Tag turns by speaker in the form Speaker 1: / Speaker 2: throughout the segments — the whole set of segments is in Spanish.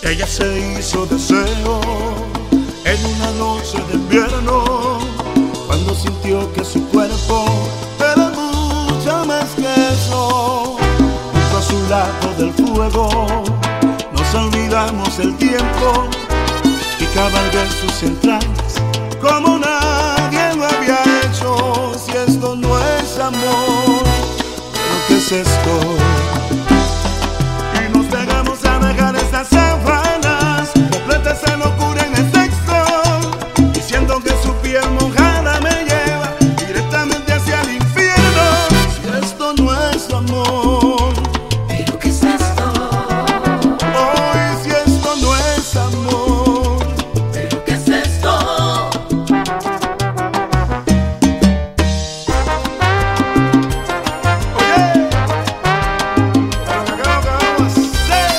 Speaker 1: Ella se hizo deseo en una noche de invierno, cuando sintió que su cuerpo era mucho más que eso. Junto a su lado del fuego nos olvidamos del tiempo y cabalgué en sus entrañas como nadie lo había hecho. Si esto no es amor, ¿pero qué es esto? Y nos pegamos a dejar estas sábanas completas de locura en el sexo, diciendo que su piel mojada me lleva directamente hacia el infierno. Si esto no es amor,
Speaker 2: ¿pero qué es esto?
Speaker 1: hoy si esto no es amor,
Speaker 2: ¿Pero qué es esto?
Speaker 1: oye, pero que creo que vamos a hacer.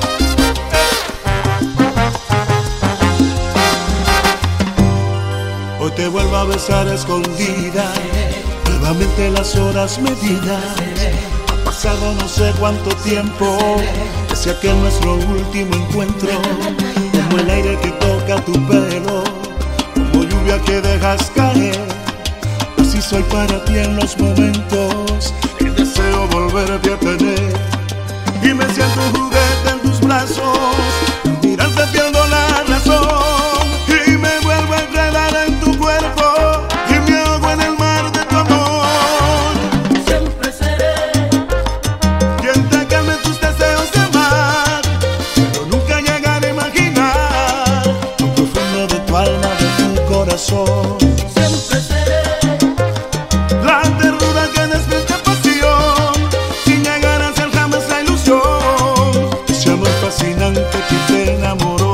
Speaker 1: Hoy te vuelvo a besar a escondidas, nuevamente las horas medidas. Ha pasado no sé cuánto tiempo desde aquel nuestro último encuentro. Como el aire que toca tu pelo, como lluvia que dejas caer, así soy para ti en los momentos que deseo volverte a tener. Y me siento un juguete en tus brazos, mirarte pierdo la razón, y me vuelvo a enredar en tu cuerpo y me ahogo en el mar de tu amor.
Speaker 2: Siempre seré
Speaker 1: Quien te calme tus deseos de amar, pero nunca llegar a imaginar lo profundo de tu alma, de tu corazón.
Speaker 2: Siempre seré
Speaker 1: La ternura que despierta pasión, sin llegar a ser jamás la ilusión. Ese amor fascinante que te enamoró.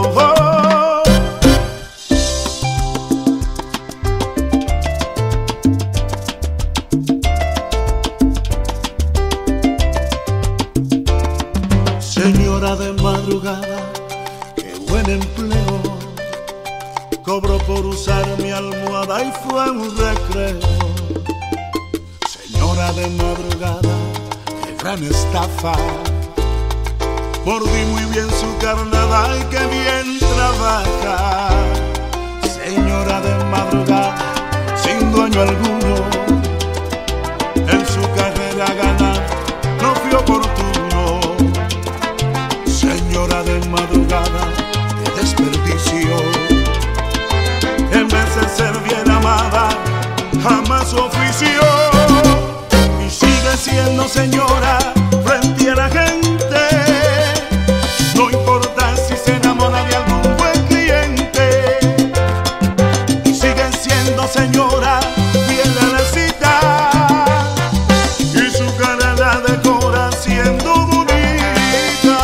Speaker 1: Señora de madrugada, qué buen empleo. Cobro por usar mi almohada y fue un recreo. Señora de madrugada, qué gran estafa. Mordí muy bien su carnada y qué bien trabaja. Señora de madrugada, sin dueño alguno, en su carrera ganar no fue oportuno. Señora de madrugada, qué desperdicio. En vez de ser bien amada, jamás ofició. Y sigue siendo señora frente a la gente. No importa si se enamora de algún buen cliente. Y sigue siendo señora fiel a la cita. Y su cara la decora siendo bonita.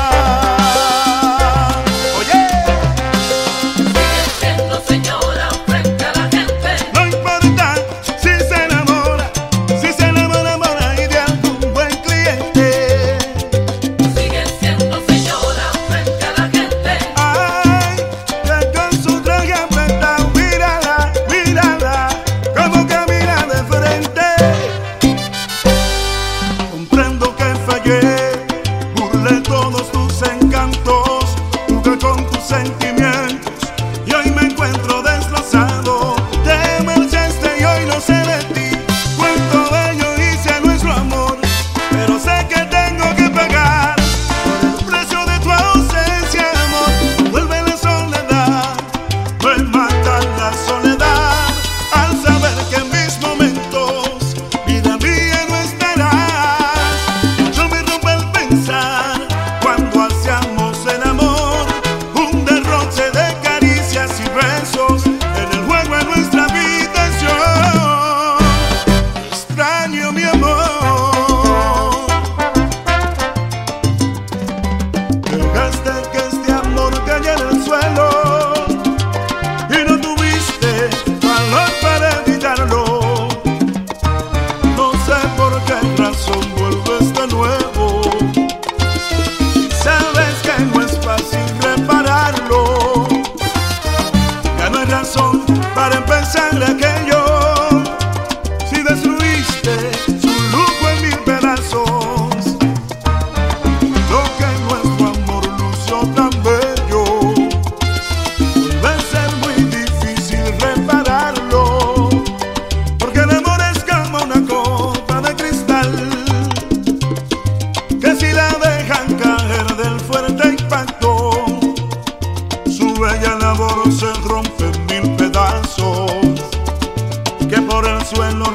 Speaker 1: Oye,
Speaker 2: Sigue siendo señora frente a la gente.
Speaker 1: no importa si se enamora por ahí de algún buen cliente.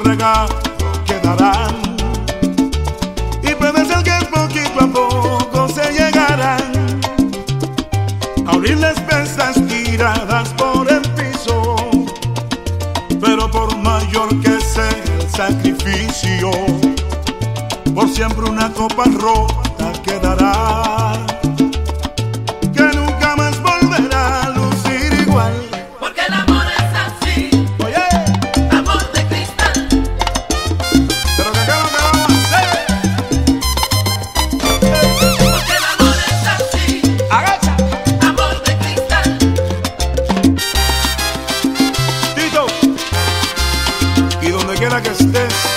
Speaker 1: regalo quedarán. Y puede ser que poquito a poco se llegarán a abrir las pesas tiradas por el piso. Pero por mayor que sea el sacrificio, por siempre una copa rota quedará, que nunca más volverá a lucir igual.
Speaker 2: Porque el amor es así,
Speaker 1: Oye,
Speaker 2: amor de cristal.
Speaker 1: pero que acá no te vamos a hacer.
Speaker 2: Porque el amor es así,
Speaker 1: Agacha,
Speaker 2: amor de cristal.
Speaker 1: Tito, y donde quiera que estés,